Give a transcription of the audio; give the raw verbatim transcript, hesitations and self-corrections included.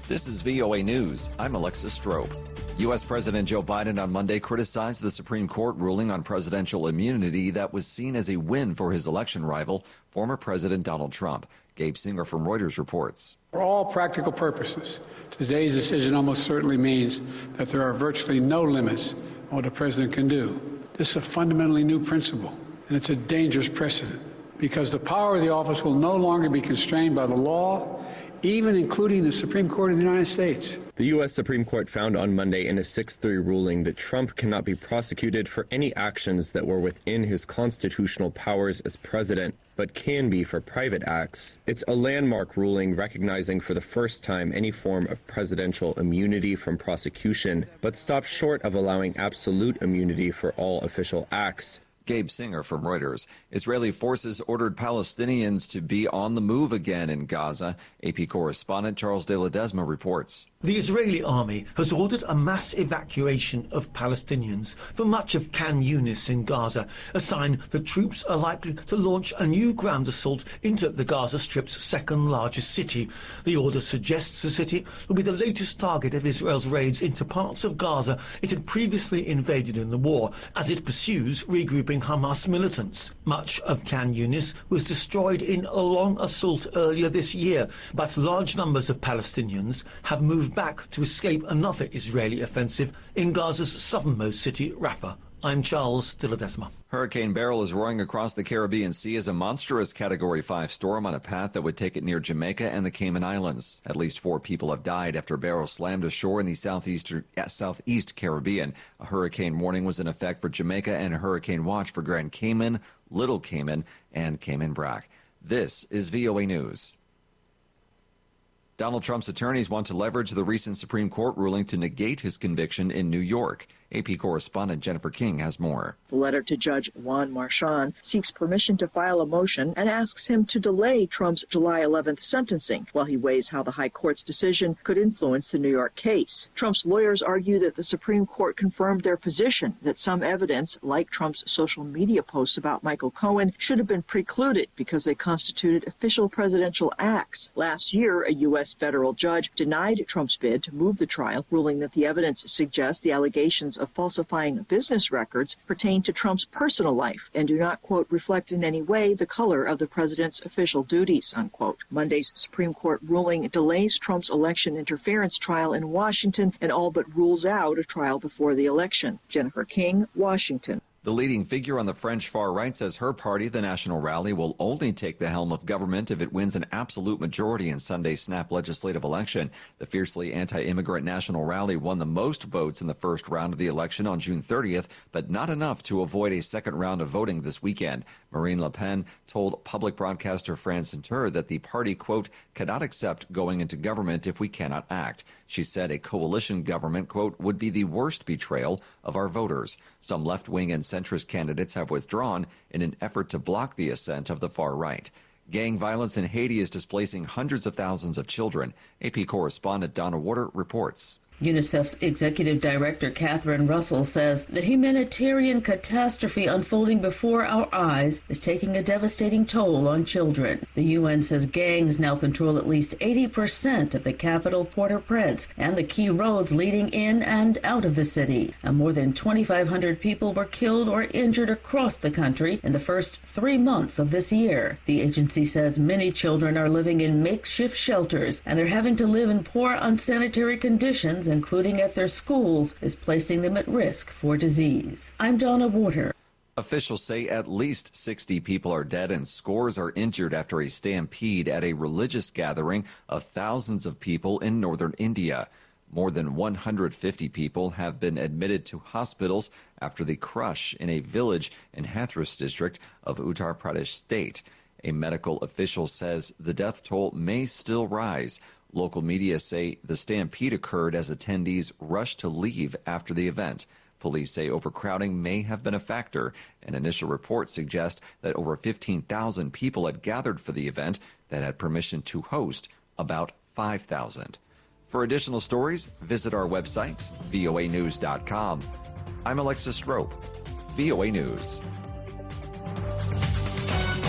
This is V O A News. I'm Alexis Strope. U S. President Joe Biden on Monday criticized the Supreme Court ruling on presidential immunity that was seen as a win for his election rival, former President Donald Trump. Gabe Singer from Reuters reports. For all practical purposes, today's decision almost certainly means that there are virtually no limits on what a president can do. This is a fundamentally new principle, and it's a dangerous precedent because the power of the office will no longer be constrained by the law, even including the Supreme Court of the United States. The U S. Supreme Court found on Monday in a six three ruling that Trump cannot be prosecuted for any actions that were within his constitutional powers as president, but can be for private acts. It's a landmark ruling recognizing for the first time any form of presidential immunity from prosecution, but stops short of allowing absolute immunity for all official acts. Gabe Singer from Reuters. Israeli forces ordered Palestinians to be on the move again in Gaza. A P correspondent Charles de Ledesma reports. The Israeli army has ordered a mass evacuation of Palestinians for much of Khan Yunis in Gaza, a sign that troops are likely to launch a new ground assault into the Gaza Strip's second largest city. The order suggests the city will be the latest target of Israel's raids into parts of Gaza it had previously invaded in the war, as it pursues regrouping Hamas militants. Much of Khan Yunis was destroyed in a long assault earlier this year, but large numbers of Palestinians have moved back to escape another Israeli offensive in Gaza's southernmost city, Rafah. I'm Charles de Ledesma. Hurricane Beryl is roaring across the Caribbean Sea as a monstrous Category five storm on a path that would take it near Jamaica and the Cayman Islands. At least four people have died after Beryl slammed ashore in the southeast, uh, southeast Caribbean. A hurricane warning was in effect for Jamaica and a hurricane watch for Grand Cayman, Little Cayman, and Cayman Brac. This is V O A News. Donald Trump's attorneys want to leverage the recent Supreme Court ruling to negate his conviction in New York. A P correspondent Jennifer King has more. The letter to Judge Juan Marchand seeks permission to file a motion and asks him to delay Trump's July eleventh sentencing while he weighs how the high court's decision could influence the New York case. Trump's lawyers argue that the Supreme Court confirmed their position that some evidence, like Trump's social media posts about Michael Cohen, should have been precluded because they constituted official presidential acts. Last year, a U S federal judge denied Trump's bid to move the trial, ruling that the evidence suggests the allegations of falsifying business records pertain to Trump's personal life and do not, quote, reflect in any way the color of the president's official duties, unquote. Monday's Supreme Court ruling delays Trump's election interference trial in Washington and all but rules out a trial before the election. Jennifer King, Washington. The leading figure on the French far right says her party, the National Rally, will only take the helm of government if it wins an absolute majority in Sunday's snap legislative election. The fiercely anti-immigrant National Rally won the most votes in the first round of the election on June thirtieth, but not enough to avoid a second round of voting this weekend. Marine Le Pen told public broadcaster France Inter that the party, quote, cannot accept going into government if we cannot act. She said a coalition government, quote, would be the worst betrayal of our voters. Some left-wing and centrist candidates have withdrawn in an effort to block the ascent of the far right. Gang violence in Haiti is displacing hundreds of thousands of children. A P correspondent Donna Warder reports. UNICEF's executive director, Catherine Russell, says the humanitarian catastrophe unfolding before our eyes is taking a devastating toll on children. The U N says gangs now control at least eighty percent of the capital, Port-au-Prince, and the key roads leading in and out of the city. And more than twenty-five hundred people were killed or injured across the country in the first three months of this year. The agency says many children are living in makeshift shelters, and they're having to live in poor, unsanitary conditions, including at their schools, is placing them at risk for disease. I'm Donna Warder. Officials say at least sixty people are dead and scores are injured after a stampede at a religious gathering of thousands of people in northern India. More than one hundred fifty people have been admitted to hospitals after the crush in a village in Hathras district of Uttar Pradesh state. A medical official says the death toll may still rise. Local media say the stampede occurred as attendees rushed to leave after the event. Police say overcrowding may have been a factor, and initial reports suggest that over fifteen thousand people had gathered for the event that had permission to host about five thousand. For additional stories, visit our website, V O A news dot com. I'm Alexis Strope, V O A News.